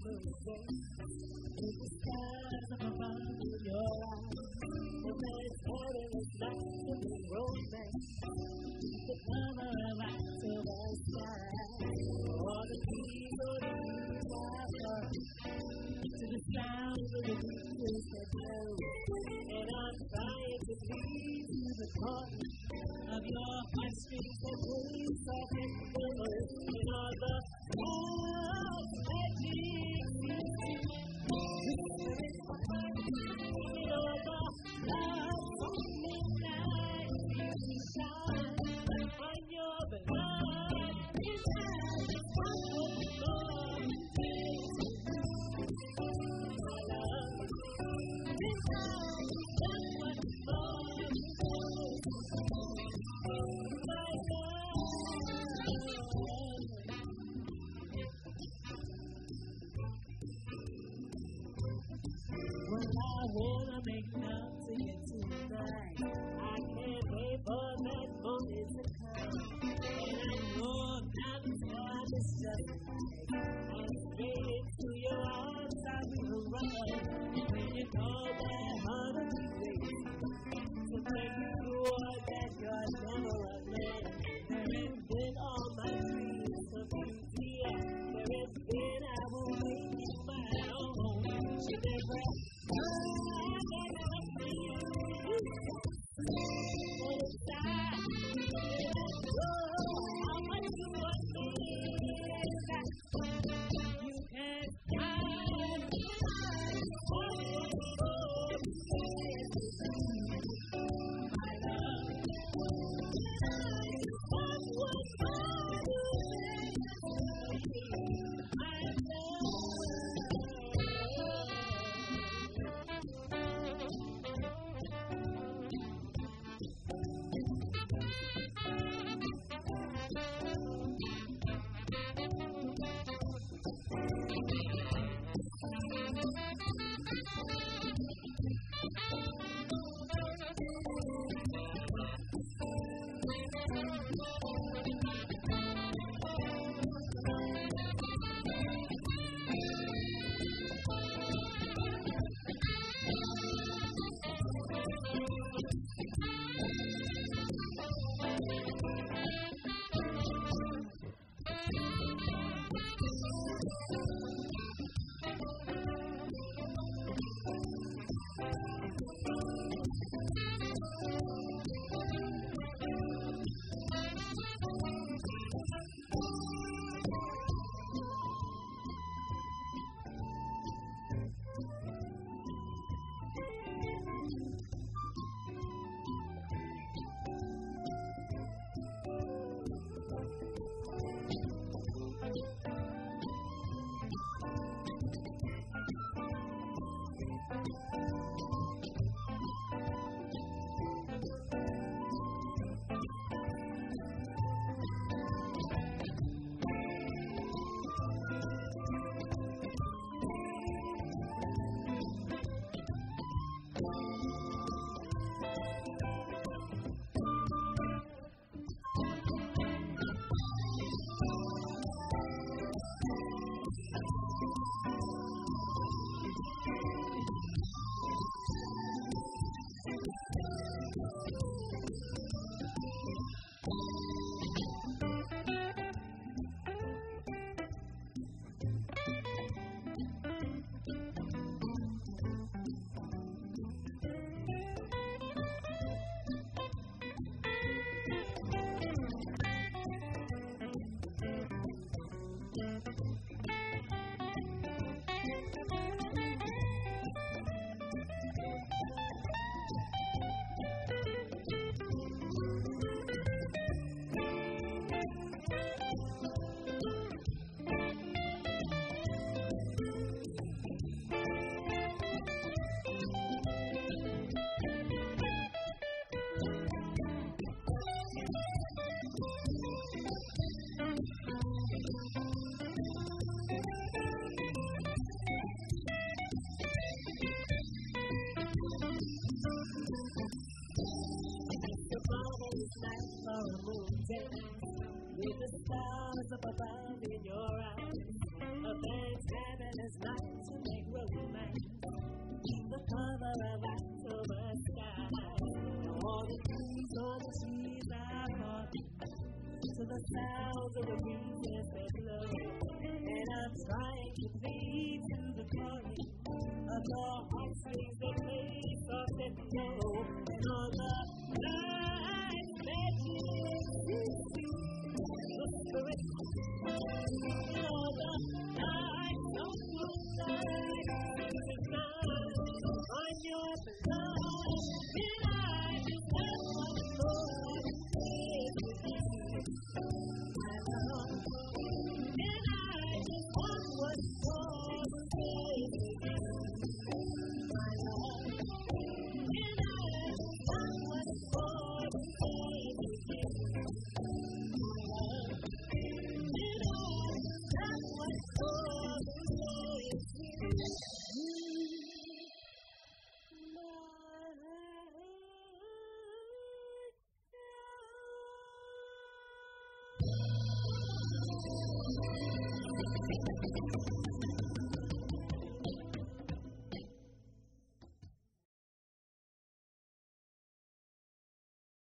moving. With the stars up above in your eyes. The man's holding us back to the romance. The cover of October sky. All the people that you have to the sound of the breeze that blow. And I'm trying to lead to the corner of your heartstrings that please soften the earth. And all the clouds that whispering behind me. And all the clouds of midnight shine on your beloved inside the storm. Well, I wanna make love to you tonight. I can't wait for that moment to come. And I know now the time is just right. And straight into your arms I will run. When you know that heart of me waits to make you sure that you're never alone. There has been all my dreams of beauty. There has been I will make you my own. She never With the stars up above in your eyes, a man's heaven is not to make romance the color of October sky. All the trees on the trees are hot to the sounds of the breezes that blow. And I'm trying to plead to the calling of your heartstrings that play soft and low.